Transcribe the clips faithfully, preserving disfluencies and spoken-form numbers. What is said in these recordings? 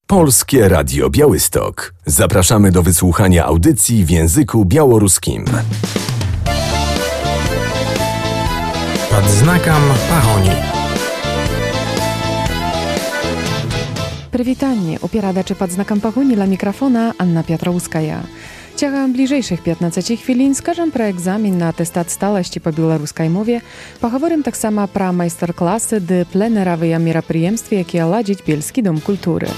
Polskie Radio Białystok. Zapraszamy do wysłuchania audycji w języku białoruskim. Pod znakом pahoni. Прывітанне, у перадачы пад знакам пагоні ля мікрафона Анна Пятроўская. Цягам бліжэйшых пятнаццаць хвілін скажам пра экзамен на атэстат сталасці па беларускай мове, пагаворым таксама пра майстар-класы ды пленэравыя мерапрыемствы, якія ладзіць Бельскі дом культуры.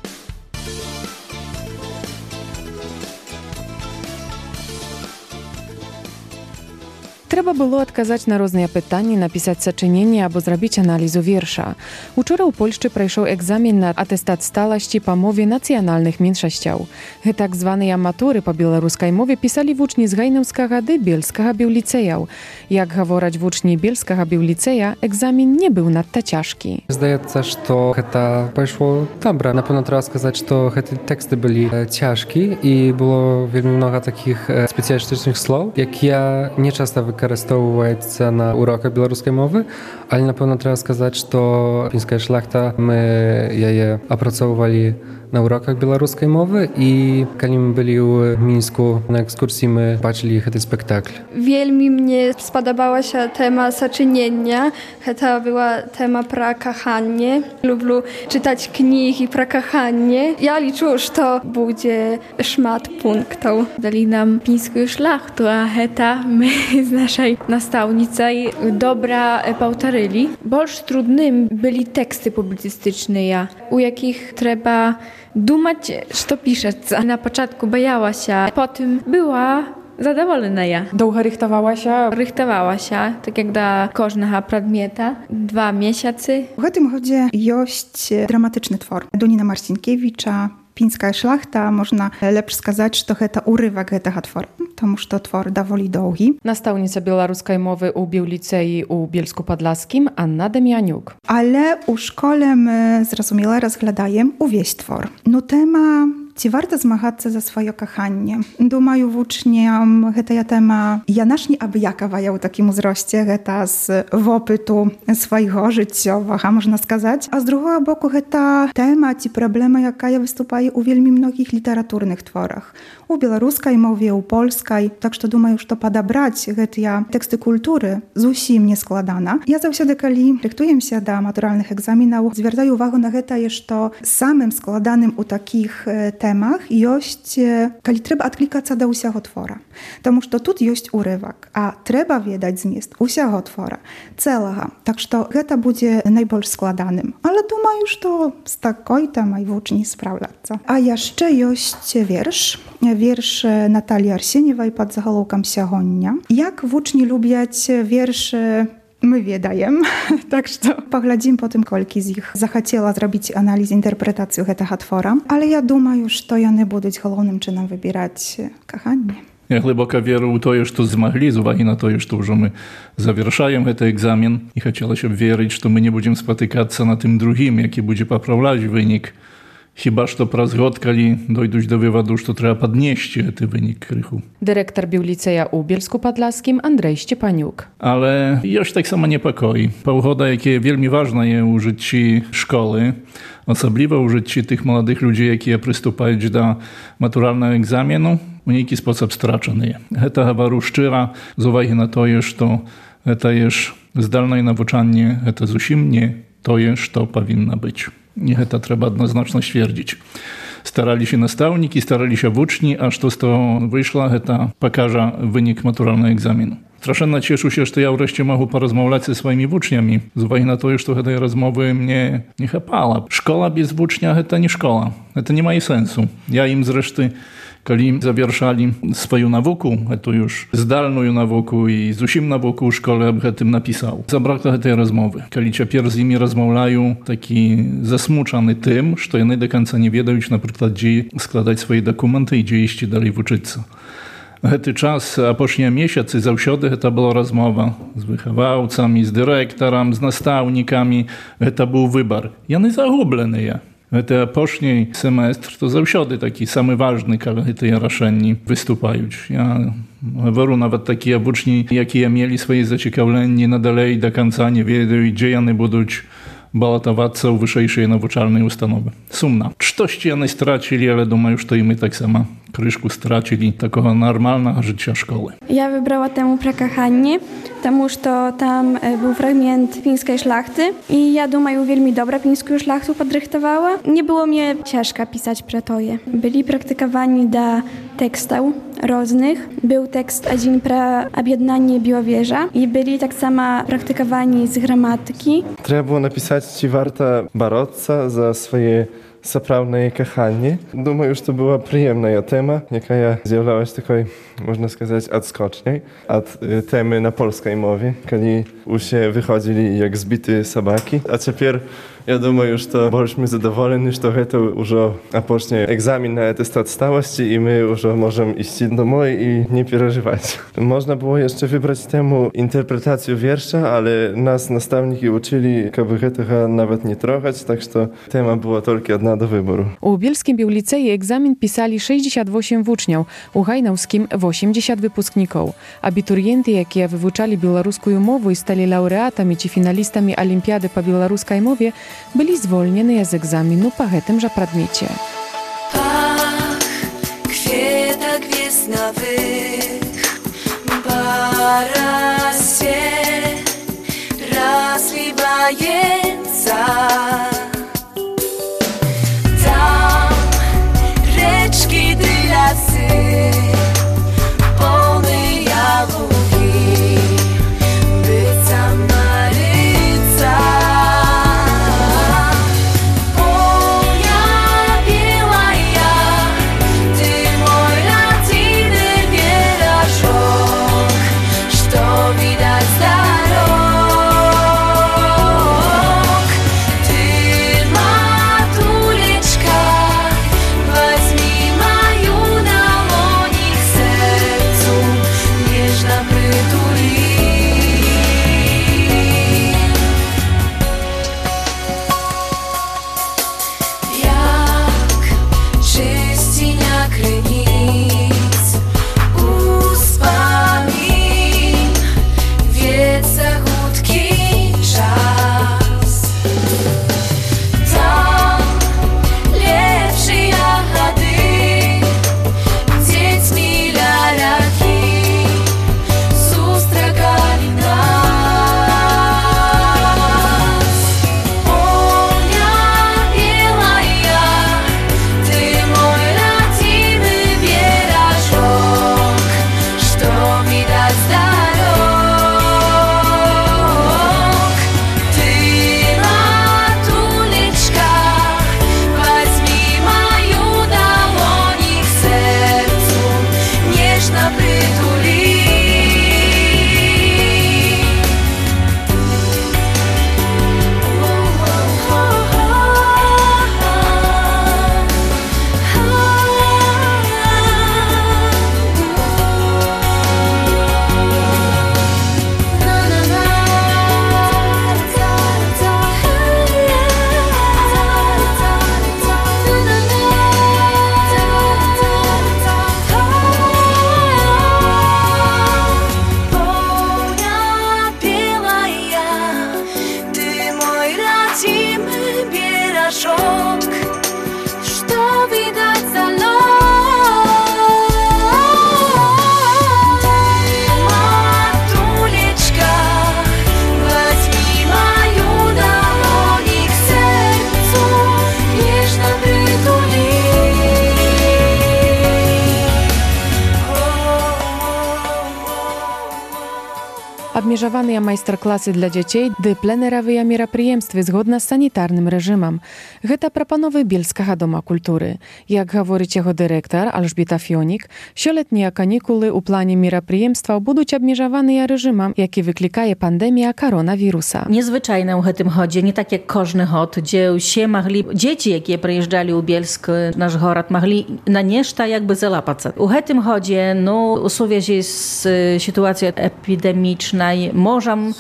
Трэба было адказаць на розныя пытанні, напісаць сачыненне або зрабіць аналізу верша. Учора ў Польшчы прайшоў экзамен на атэстат сталасці па мове нацыянальных меншасцяў. Гэта так званыя маторы па беларускай мове пісалі вучні з гайнаўскага ды бельскага біўліцэяў. Як гавораць вучні бельскага біўліцэя, экзамен не быў надта цяжкі. Здаецца, што гэта пайшло добра. Напэўна, трэба сказаць, што гэтыя тэксты былі цяжкі і было вельмі многа такіх спецыялістычных слоў, якія не часта выкарыстоўваецца на уроках беларускай мовы, але напэўна трэба сказаць, што пінская шляхта, мы яе апрацоўвалі на уроках беларускай мовы і калі мы былі ў Мінску на экскурсіі, мы бачылі гэты спектакль. Вельмі мне спадабалася тэма сачынення. Гэта была тэма пра каханне. Люблю чытаць кнігі пра каханне. Я лічу, што будзе шмат пунктаў. Далі нам пінскую шляхту, а гэта мы з нашай настаўніцай добра паўтарылі. Больш трудным былі тэксты публіцыстычныя, у якіх трэба думаць, што пішацца. На пачатку баялася, потым была задаволеная. Доўга рыхтавалася? Рыхтавалася, так як да кожнага прадмета. Два месяцы. У гэтым годзе ёсць драматычны твор Дуніна Марцінкевіча «Пінская шляхта». Можна лепш сказаць, што гэта урывак гэтага твора, таму што твор даволі доўгі. Настаўніца беларускай мовы ў біўліцэі ў Бельску-Падласкім Анна Дам'янюк. Але ў школе мы, зразумела, разглядаем увесь твор. Ну, тэма ці варта змагацца за сваё каханне? Думаю, вучням гэтая тэма яна ж не абыякавая ў такім узросце, гэта з вопыту свайго жыццёвага, можна сказаць. А з другога боку, гэта тэма ці праблема, якая выступае ў вельмі многіх літаратурных творах. У беларускай мове, у польскай. Так што думаю, што падабраць гэтыя тэксты культуры зусім не складана. Я заўсёды, калі рыхтуемся да матуральных экзаменаў, звяртаю увагу на гэтае, што самым складаным у такіх тэмах ёсць, калі трэба адклікацца да ўсяго твора. Таму што тут ёсць урывак, а трэба ведаць змест усяго твора, цэлага. Так што гэта будзе найбольш складаным. Але думаю, што з такой тэмай вучні спраўляцца. А яшчэ ёсць верш. Верш Наталії Арсеньевай пад загалоўкам «Сягоння». Як вучні любяць вершы, мы ведаем. Так што паглядзім потым, колькі з іх захацела зрабіць аналіз інтэрпрэтацыю гэтага твора. Але я думаю, што яны будуць галоўным чынам выбіраць каханне. Я глыбока веру ў тое, што змаглі, з увагі на тое, што ўжо мы завяршаем гэты экзамен. І хацелася б верыць, што мы не будзем спатыкацца на тым другім, які будзе папраўляць вынік. Хіба што праз год, калі дойдуць да вываду, што трэба паднесці гэты вынік крыху. Дырэктар біўліцэя ў Бельску-Падласкім Андрэй Шчепанюк. Але ёсць таксама непакой. Паўгода, якія вельмі важнае ў жыцці школы, асабліва ў жыцці тых маладых людзей, якія прыступаюць да матуральнага экзамену, у нейкі спосаб страчаныя. Гэта гавару шчыра, з увагі на тое, што гэта ж здальнае навучанне, гэта зусім не тое, што павінна быць. І гэта трэба адназначна сцвердзіць. Стараліся настаўнікі, стараліся вучні, а што з того выйшла, гэта пакажа вынік матуральнага экзамену. Страшэнна цешуся, што я ўрэшце магу паразмаўляць са сваімі вучнямі, з увагі на тое, што гэтай размовы мне не хапала. Школа без вучня – гэта не школа. Гэта не мае сэнсу. Я ім зрэшты, калі завяршалі сваю навуку, эту już здальную навуку і зусім навуку ў школе аб гэтым напісаў. Забракла гэтай размовы. Калі цяпер з імі размаўляю, такі засмучаны тым, што яны да канца не ведаюць, напрыклад, дзе складаць свае дакументы і дзе ісці далей вучыцца. Гэты час, апошнія месяцы, заўсёды гэта была размова з выхаваўцамі, з дырэктарам, з настаўнікамі. Гэта быў выбар. Яны загубленыя. Гэты апошні семестр то заўсёды такі самы важны, калі гэтыя рашэнні выступаюць. Я гавару, нават такія вучні, якія мелі свае зацікаўленні надалей да канца не ведаюць, дзе яны будуць балатавацца ў вышэйшыя навучальныя установы. Сумна. Штось яны страцілі, але думаю, што і мы таксама крышку страцілі такого нормального жыцця школы. Ja wybrała temu про каханне, тому що там był fragment fińskiej szlachty i ja думаю, вельмі добра fińską szlachtу подрыхтовала. Nie było mnie ciężko pisać про toje. Byli praktykowani do tekstów różnych. Był tekst один про об'єднання Białowieża i byli tak samo praktykowani z gramatyki. Trzeba było napisać ci warta baroться za swoje сапраўднае каханне. Думаю, што была прыемная тэма, якая з'яўлялась такой, можна сказаць, адскочняй ад тэмы на польскай мове, калі усе выходзілі як збітыя сабакі. А цяпер я думаю, што больш мы задаволены, што гэта ўжо апошні экзамен на атэстат сталасці і мы ўжо можам ісці домой і не перажываць. Можна было яшчэ выбраць тэму інтэрпрэтацыю верша, але нас настаўнікі вучылі, каб гэтага нават не трогаць, так што тэма была толькі адна do wyboru. U Bielskim Białliceje egzamin pisali sześćdziesiąt osiem uczniów, u Hajnowskim osiemdziesiąt wypускników. Abiturienty, jakie wywuczali białoruską mowę i stali laureatami czy finalistami olimpiady po białoruskiej mowie, byli zwolnieni z egzaminu po tymże przedmiocie. Pach, kwiatek wiesnowych, barasie, rozliwająca. Lasy, polny jałówki, byca Maryca. Ponia biała ja, ty mój latiny wieraszok, что widać za rok. Ty matuleczka, weźmij Abmierzowany majster-klasy dla dzieci, dy plenerowe мерапрыемствы zgodna z sanitarnym reżimem. Гэта прапановы Bielskiego Doma Kultury. Jak говорить jego dyrektor Elżbieta Fionik, sioletnie kanikuły u planie мерапрыемстваў будуць abmierzowany reżimem, jaki wyklikaje pandemia koronawirusa. Незвычайна ў гэтым годзе, не так як кожны год, дзе ўсе маглі, дзеці, якія прыязджалі ў Bielsk, наш горад, маглі на нешта як бы залапацца. У гэтым годзе, ну, у сувязі з сітуацыяй эпідэмічнай, можам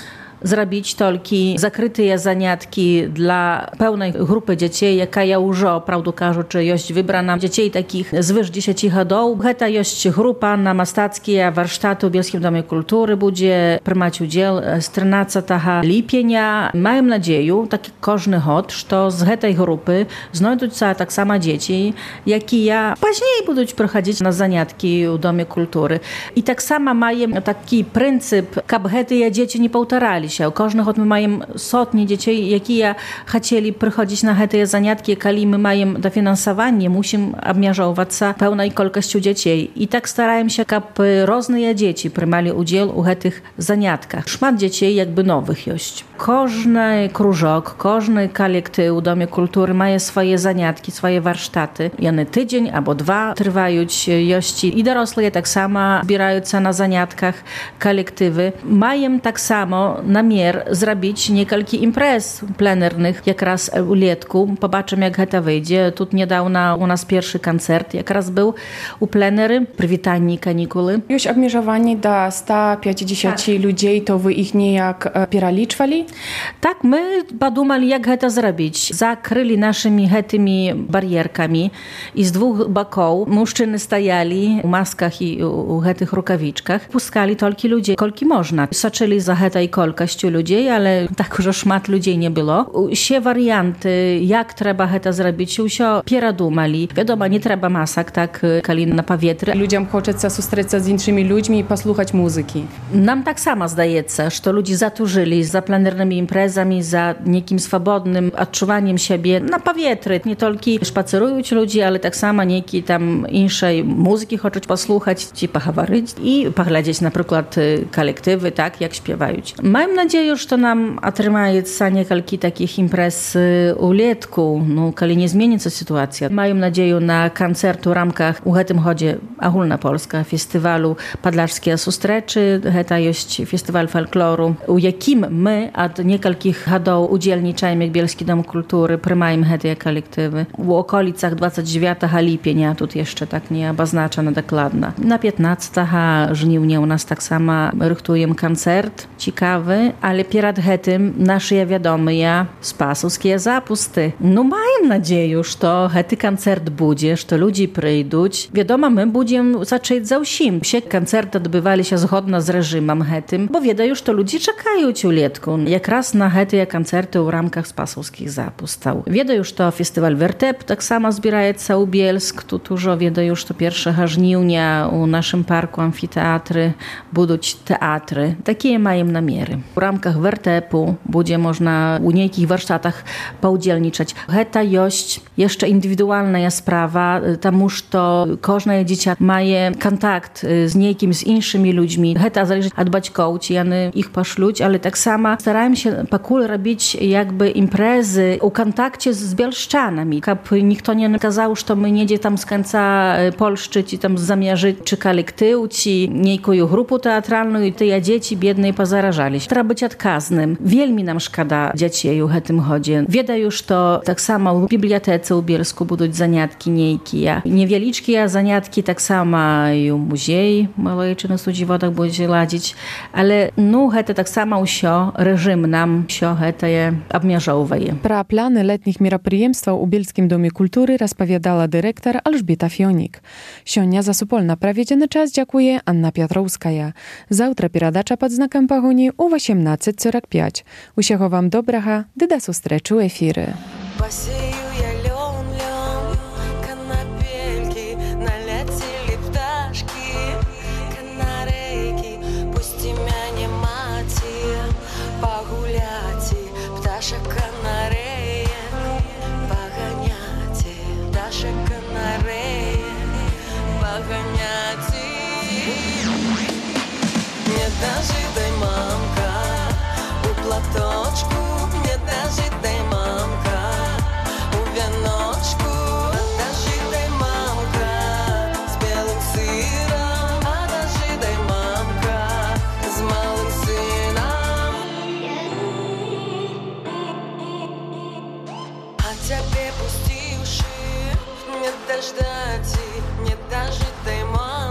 zrobić tylko zakryte zaniatki dla pełnej grupy dzieci, jaka ja już, prawdę кажучи, jest wybrana dzieci takich zwyż dziesięć lat. To jest grupa na mastackie warsztaty w Bielskim Domie Kultury będzie przyjmować udział z trzynastego lipnia. Mam nadzieję, tak jak każdy rok, że z tej grupy znajdą się tak samo dzieci, jakie ja później będą przychodzić na zaniatki w Domie Kultury. I tak samo mają taki pryncyp, aby te dzieci nie powtarzali się. Każdy rok my mamy sotnie dzieci, jakie chcieli przychodzić na te zaniatki, kiedy my mamy dofinansowanie, musimy obmierzować pełnej ilością dzieci. I tak starają się, aby różne dzieci przyjmali udział w tych zaniatkach. Szmat dzieci jakby nowych jest. Każdy krążok, każdy kolektyw w Domie Kultury ma swoje zaniatki, swoje warsztaty. One tydzień albo dwa trwają jości. I dorosłe tak samo zbierają się na zaniatkach kolektywy. Mają tak samo namiar zrobić kilka imprez plenernych, jak raz w lietku. Pobaczymy, jak to wyjdzie. Tu niedawno u nas pierwszy koncert, jak raz był u plenery, przywitanie kanikuły. Już obmierzowanie do sto pięćdziesiąt tak. ludzi, to wy ich niejak przeliczwali? Tak, my podumali, jak to zrobić. Zakryli naszymi tymi barierkami i z dwóch boków mężczyzny stajali w maskach i u tych rękawiczkach. Puskali tylko ludzi, kolki można. Soczyli za tej kolkością ludzi, ale tak już szmat ludzi nie było. Się warianty, jak trzeba to zrobić, się pieradumali. Wiadomo, nie trzeba masek, tak, kali na powietrze. Ludziom хочеться zустріться z innymi ludźmi i posłuchać muzyki. Nam tak samo zdaje się, że ludzie zaturzyli za planernymi imprezami, za niekim swobodnym odczuwaniem siebie na powietrze. Nie tylko spacerują ludzie, ale tak samo niekiej tam innej muzyki chcą posłuchać, ci pohawaryć i poglądać na przykład kolektywy, tak, jak śpiewają. Mam nadzieję, że to nam otrzymaje kilka takich imprez u lietku, no, kiedy nie zmieni się sytuacja. Mam nadzieję na koncert w ramkach u tym chodzie ogólnopolska festiwalu Podlażskie Sustreczy. To jest festiwal folkloru, u jakim my od niektórych lat udzielniczajmy Bielski Dom Kultury, prymajmy te kolektywy. W okolicach dwudziestego dziewiątego lipnia, tu jeszcze tak nie obaznaczone dokładnie. Na piętnastego żniwnia u nas tak samo rychtujemy koncert ciekawy, ale przed tym nasze wiadomie spasowskie zapusty. No mam nadzieję, że to ten koncert będzie, że ludzie przyjdą. Wiadomo, my będziemy zacząć za usim. Się koncerty odbywali się zgodnie z reżimem tym, bo wiedzą już, to ludzie czekają u lietku. Jak raz na te koncerty w ramkach spasowskich zapustał. Wiedzą już, to festiwal Wertep tak samo zbieraje się u Bielsk. Tu dużo wiedzą już, to pierwszego żniwnia u naszym parku amfiteatry będą teatry. Takie mają namiery. W ramkach Wertepu będzie można u niekich warsztatach poudzielniczać. To jest jeszcze indywidualna sprawa, tam już to każde dziecię ma kontakt z niekim, z innymi ludźmi. To zależy od baćków, ci one ich poszluć, ale tak samo starałem się pakul robić jakby imprezy u kontakcie z bielszczanami. Aby nikt nie kazał, że my nie tam z końca Polszczy, ci tam zamierzy, czy kolektyw, ci niejaką grupę teatralną i te dzieci biedne pozarażali się. Trzeba być odkaznym. Wielmi nam szkoda dzieci u tym chodzie. Wieda już to tak samo w bibliotece u Bielsku będą zaniatki niejkie. Niewieliczkie zaniatki tak samo i u muzei Malojczyny Sudziwodach będzie ladzić, ale no to tak samo usio reżim nam się to je obmierzowaje. Про планы летніх мерапрыемстваў у Бельскім Доме Культуры распавядала дырэктар Альжбета Фёнік. Сёння за супольна праведзены час дзякуе Анна Пятроўская. Заўтра перадача пад знакам пагоні ў восемнадцать сорок пять. Усяго вам добрага, ды да сустрэчы ў эфіры.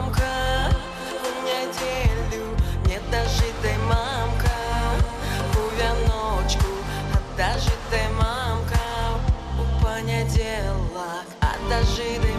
Мамка, Żydy